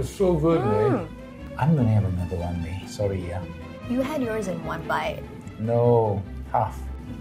It's so good, May. I'm gonna have another one, May. Sorry, yeah. You had yours in one bite. No, half.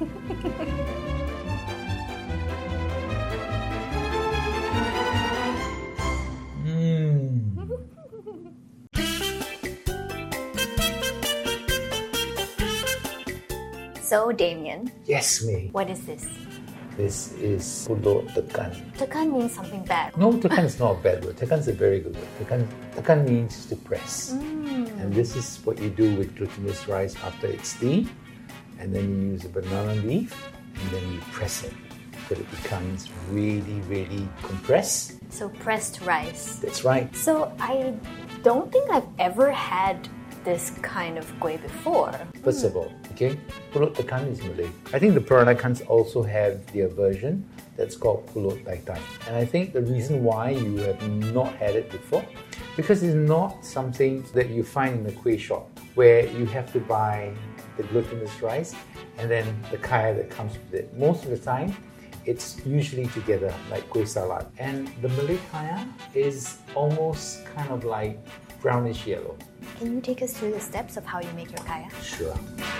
So, Damien, Yes, May. what is this? This is pulut tekan. Tekan means something bad. No, tekan is not a bad word. Tekan is a very good word. Tekan means to press. And this is what you do with glutinous rice after it's steamed. And then you use a banana leaf and then you press it till it becomes really, really compressed. So, pressed rice. That's right. So, I don't think I've ever had this kind of kueh before. First of all, okay, pulut tekan is Malay. I think the Peranakans also have their version that's called pulut taitai. And I think the reason why you have not had it before, because it's not something that you find in the kueh shop where you have to buy the glutinous rice and then the kaya that comes with it. Most of the time, it's usually together like kueh salat. And the Malay kaya is almost kind of like brownish yellow. Can you take us through the steps of how you make your kaya? Sure.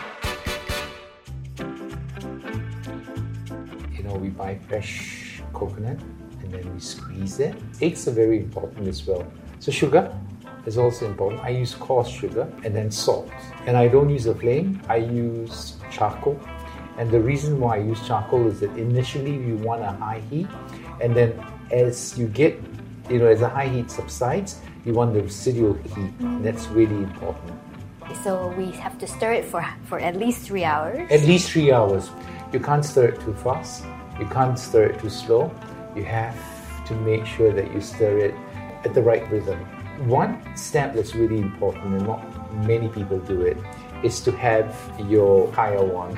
We buy fresh coconut and then we squeeze it. Eggs are very important as well. So sugar is also important. I use coarse sugar and then salt. And I don't use a flame, I use charcoal. And the reason why I use charcoal is that initially you want a high heat, and then as you get, as the high heat subsides, you want the residual heat. And that's really important. So we have to stir it for at least 3 hours? At least 3 hours. You can't stir it too fast. You can't stir it too slow. You have to make sure that you stir it at the right rhythm. One step that's really important, and not many people do it, is to have your kaya wang.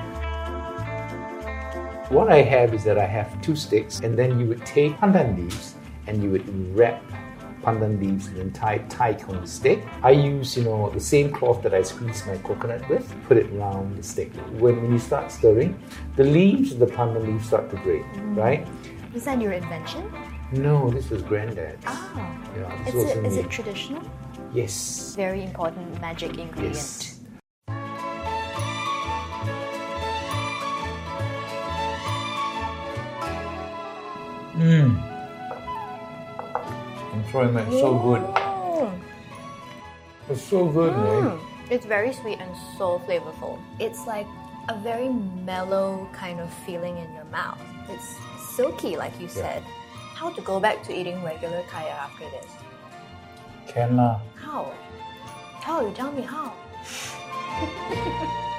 What I have is that I have 2 sticks, and then you would take pandan leaves and you would wrap pandan leaves and then tie it on the stick. I use, the same cloth that I squeeze my coconut with, put it around the stick. When you start stirring, the leaves, the pandan leaves start to break, right? Is that your invention? No, this was granddad's. Oh. Yeah, is it traditional? Yes. Very important magic ingredient. Yes. I'm sorry, man. It's so good. It's so good, man. It's very sweet and so flavorful. It's like a very mellow kind of feeling in your mouth. It's silky, like you said. How to go back to eating regular kaya after this? Can lah. How? You tell me how.